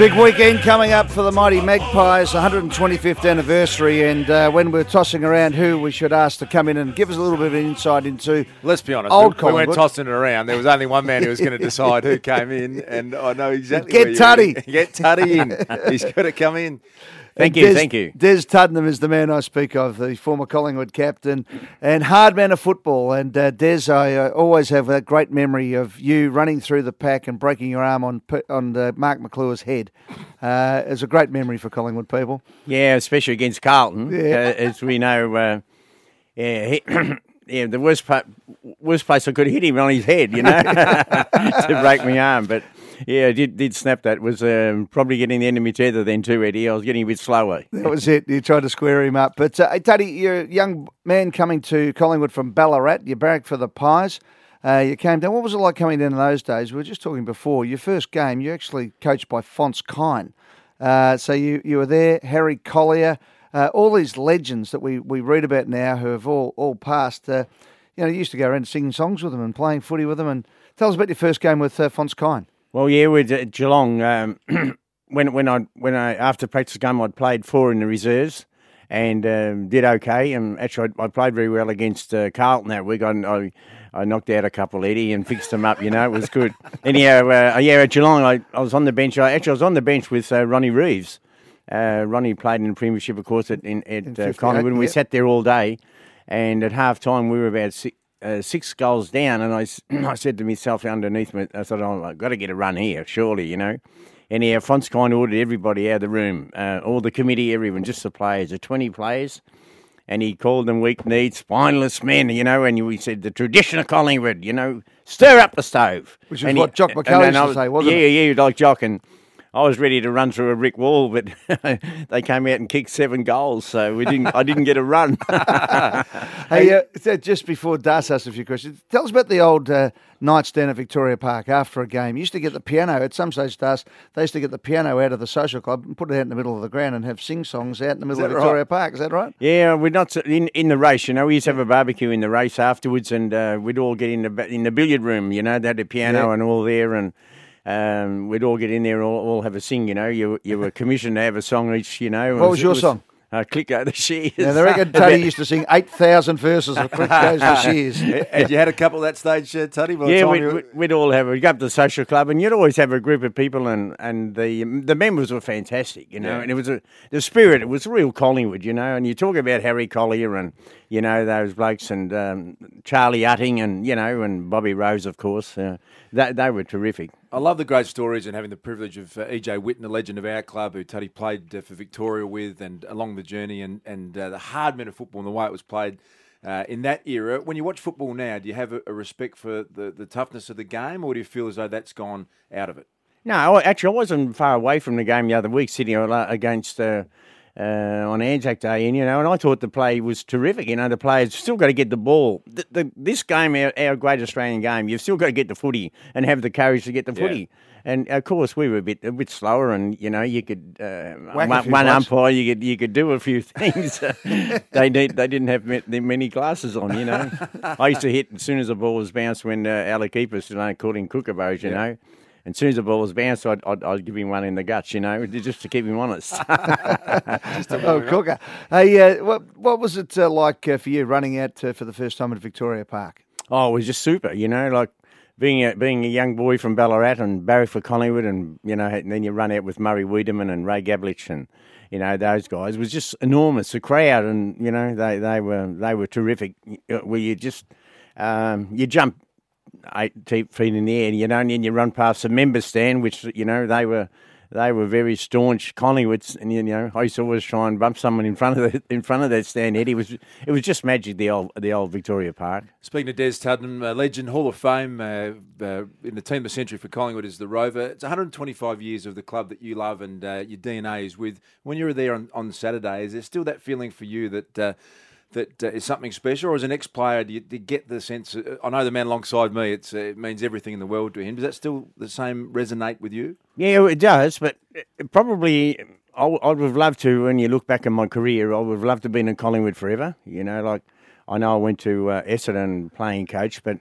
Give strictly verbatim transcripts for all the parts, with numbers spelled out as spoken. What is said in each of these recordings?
Big weekend coming up for the mighty Magpies, one hundred twenty-fifth anniversary, and uh, when we're tossing around who we should ask to come in and give us a little bit of an insight into Let's be honest, old we, we weren't Collingwood. tossing it around. There was only one man who was going to decide who came in, and I know exactly Get where Tuddy. you're heading. Get Tuddy in. He's got to come in. Thank And you, Des, thank you. Des Tuddenham is the man I speak of, the former Collingwood captain and hard man of football. And uh, Des, I uh, always have that great memory of you running through the pack and breaking your arm on on uh, Mark McClure's head. Uh, it's a great memory for Collingwood people. Yeah, especially against Carlton, Yeah. uh, as we know. Uh, yeah, he, yeah, the worst part, worst place I could hit him on his head, you know, to break my arm. But yeah, I did did snap that. Was um, probably getting the end of my tether then too, Eddie. I was getting a bit slower. That was it. You tried to square him up. But, uh, hey, Tuddy, you're a young man coming to Collingwood from Ballarat. You barracked for the Pies. Uh, you came down. What was it like coming down in those days? We were just talking before. Your first game, you actually coached by Fonts Kine. Uh, so you, you were there, Harry Collier, uh, all these legends that we, we read about now who have all, all passed. Uh, you know, you used to go around singing songs with them and playing footy with them. And tell us about your first game with uh, Fonts Kine. Well, yeah, with uh, Geelong. Um, when when I when I after practice game, I'd played four in the reserves and um, did okay. And actually, I, I played very well against uh, Carlton that week. I, I I knocked out a couple, Eddie, and fixed them up. You know, it was good. Anyhow, uh, yeah, at Geelong, I, I was on the bench. I actually I was on the bench with uh, Ronnie Reeves. Uh, Ronnie played in the Premiership, of course, at in, at uh, Collingwood, and we yeah. sat there all day. And at half time, we were about six, uh, six goals down, and I, s- I said to myself underneath me, I thought, oh, I've got to get a run here, surely, you know. Anyhow, Fonts kind of ordered everybody out of the room, uh, all the committee, everyone, just the players, the twenty players. And he called them weak kneed, spineless men, you know, and we said the tradition of Collingwood, you know, stir up the stove. Which is And what he- Jock and McCulley then used I to was- say, wasn't yeah, it? Yeah, yeah, like Jock. And I was ready to run through a brick wall, but they came out and kicked seven goals, so we didn't. I didn't get a run. Hey, uh, so just before Das asked a few questions, tell us about the old uh, nights down at Victoria Park after a game. You used to get the piano, at some stage, Das, they used to get the piano out of the social club and put it out in the middle of the ground and have sing-songs out in the middle of that Victoria right? Park. Is that right? Yeah, we're not so- in in the race. You know, we used to have a barbecue in the race afterwards, and uh, we'd all get in the ba- in the billiard room. You know, they had a piano Yeah. and all there, and um, we'd all get in there and all, all have a sing. You know, you you were commissioned to have a song each. You know, What It was it your song? Uh, Click Out the Shears. Now, they reckon Tuddy used to sing eight thousand verses of Quick Goes the Shears. Had you had a couple at that stage, uh, Tuddy? By the Yeah, time we'd, you- we'd, we'd all have. We'd go up to the social club, and you'd always have a group of people, and, and the the members were fantastic, you know. Yeah. And it was a the spirit. It was real Collingwood, you know. And you talk about Harry Collier and you know those blokes, and um, Charlie Utting, and you know, and Bobby Rose, of course. Uh, they they were terrific. I love the great stories and having the privilege of uh, E J Whitten, a legend of our club, who Tuddy played uh, for Victoria with, and along the journey, and, and uh, the hard men of football and the way it was played uh, in that era. When you watch football now, do you have a, a respect for the, the toughness of the game, or do you feel as though that's gone out of it? No, I- actually, I wasn't far away from the game the other week, sitting uh, against uh, uh, on Anzac Day, and you know, and I thought the play was terrific. You know, the players still got to get the ball. The, the, this game, our, our great Australian game, you've still got to get the footy and have the courage to get the Yeah. footy. And of course, we were a bit a bit slower, and you know, you could uh, Whack a one, few one blokes. umpire, you could you could do a few things. they need, they didn't have ma- many glasses on, you know. I used to hit as soon as the ball was bounced when uh, Ali Keeper still called him kookaburras, you Yeah. know. And as soon as the ball was bounced, I'd, I'd, I'd give him one in the guts, you know, just to keep him honest. Oh, Cooker. Hey, uh, what, what was it uh, like uh, for you running out uh, for the first time at Victoria Park? Oh, it was just super, you know, like being a, being a young boy from Ballarat and barrack for Collingwood, and, you know, and then you run out with Murray Wiedemann and Ray Gablich and, you know, those guys. It was just enormous, the crowd, and, you know, they, they were they were terrific. Where you just, um, you jump eight feet in the air, you know, and then you run past the member stand, which, you know, they were they were very staunch Collingwoods, and you know, I used to always try and bump someone in front of the, in front of that stand. Eddie, it was it was just magic. The old the old Victoria Park. Speaking of Des Tuddenham, uh, legend, Hall of Fame, uh, uh, in the team of the century for Collingwood is the Rover. It's one hundred twenty-five years of the club that you love and uh, your D N A is with. When you were there on, on Saturday, is there still that feeling for you that uh, that uh, is something special? Or as an ex-player, do you, do you get the sense, uh, I know the man alongside me, it's, uh, it means everything in the world to him. Does that still the same resonate with you? Yeah, it does, but it probably I w- I would have loved to. When you look back at my career, I would have loved to have been in Collingwood forever. You know, like I know I went to uh, Essendon playing coach, but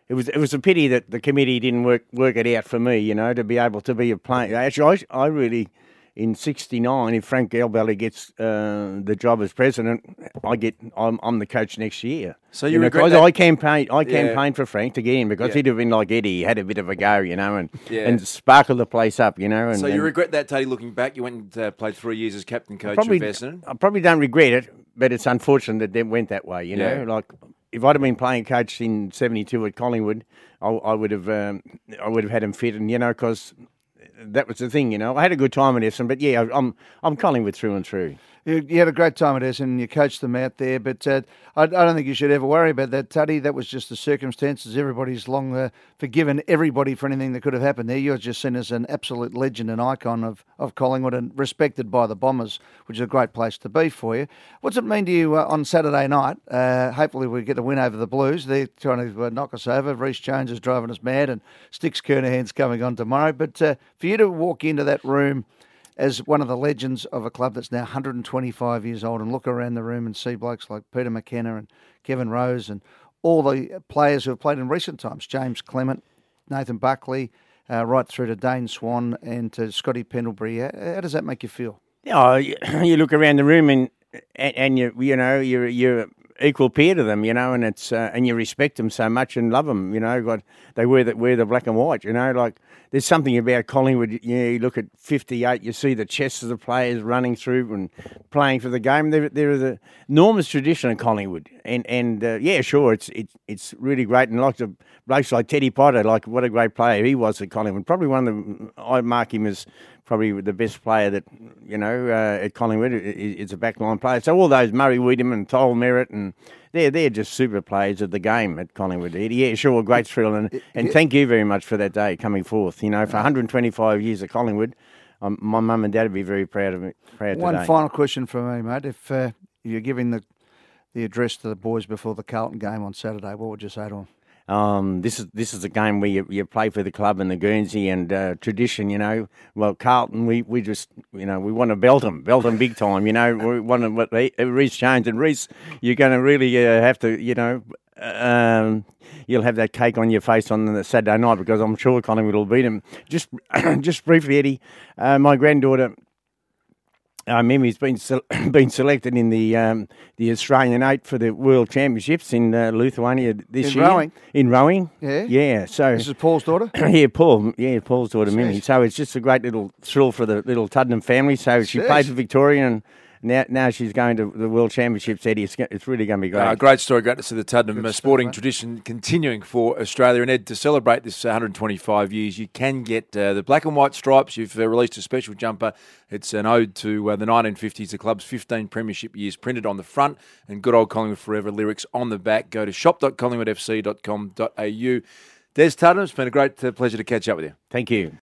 it was it was a pity that the committee didn't work work it out for me, you know, to be able to be a player. Actually, I, I really, in sixty-nine, if Frank Galbally gets uh, the job as president, I get I'm, I'm the coach next year. So you, you know, regret 'cause that? I campaigned I Yeah. campaigned for Frank to get in because Yeah. he'd have been like Eddie, he had a bit of a go, you know, and Yeah. and sparkled the place up, you know. And, So you and regret that, Teddy, looking back? You went and uh, played three years as captain coach probably, of Essendon. I probably don't regret it, but it's unfortunate that it went that way, you know. Yeah. Like if I'd have been playing coach in seventy-two at Collingwood, I, I would have um, I would have had him fit, and you know, because that was the thing, you know. I had a good time at Essendon, but yeah, I'm I'm Collingwood through and through. You, you had a great time at Essendon. You coached them out there, but uh, I, I don't think you should ever worry about that, Tuddy. That was just the circumstances. Everybody's long uh, forgiven everybody for anything that could have happened there. You're just seen as an absolute legend and icon of, of Collingwood and respected by the Bombers, which is a great place to be for you. What's it mean to you uh, on Saturday night? Uh, hopefully we get a win over the Blues. They're trying to uh, knock us over. Reece Jones is driving us mad, and Sticks Kernahan's coming on tomorrow. But uh, for you to walk into that room as one of the legends of a club that's now one hundred twenty-five years old and look around the room and see blokes like Peter McKenna and Kevin Rose and all the players who have played in recent times, James Clement, Nathan Buckley, uh, right through to Dane Swan and to Scotty Pendlebury. How, how does that make you feel? Yeah, you, you look around the room and and, and you you know you're you're equal peer to them, you know, and it's uh, and you respect them so much and love them, you know. God, they wear the wear the black and white, you know. Like there's something about Collingwood. You know, you look at fifty-eight, you see the chests of the players running through and playing for the game. There, there is an enormous tradition in Collingwood, and and uh, yeah, sure, it's it's it's really great. And like the blokes like Teddy Potter, like what a great player he was at Collingwood. Probably one of the I mark him as probably the best player that, you know, uh, at Collingwood is a backline player. So all those, Murray Wiedemann and Toll Merritt, and they're, they're just super players of the game at Collingwood. Yeah, sure, a great thrill. And, and thank you very much for that day coming forth. You know, for one hundred twenty-five years at Collingwood, um, my mum and dad would be very proud of me. Proud One today. final question for me, mate. If uh, you're giving the the address to the boys before the Carlton game on Saturday, what would you say to them? Um, this is this is a game where you, you play for the club and the Guernsey and uh, tradition, you know. Well, Carlton, we, we just, you know, we want to belt them, belt them big time, you know. We want to, Reece Jones and Reece, you're going to really uh, have to, you know, um, you'll have that cake on your face on the Saturday night because I'm sure Collingwood will beat them. Just, just briefly, Eddie, uh, my granddaughter, Uh, Mimi's been se- been selected in the um, the Australian eight for the World Championships in uh, Lithuania this In year. rowing? In rowing? Yeah? Yeah, so... This is Paul's daughter? yeah, Paul. Yeah, Paul's daughter, Mimi. Yes. So it's just a great little thrill for the little Tuddenham family. So she Yes. played for Victoria and now now she's going to the World Championships, Eddie. It's, go- it's really going to be great. Uh, great story. Great to see the Tuddenham Good uh, stuff, sporting mate. tradition continuing for Australia. And Ed, to celebrate this one hundred twenty-five years, you can get uh, the black and white stripes. You've uh, released a special jumper. It's an ode to uh, the nineteen fifties, the club's fifteen premiership years, printed on the front, and good old Collingwood Forever lyrics on the back. Go to shop dot collingwood f c dot com dot a u. Des Tuddenham, it's been a great uh, pleasure to catch up with you. Thank you.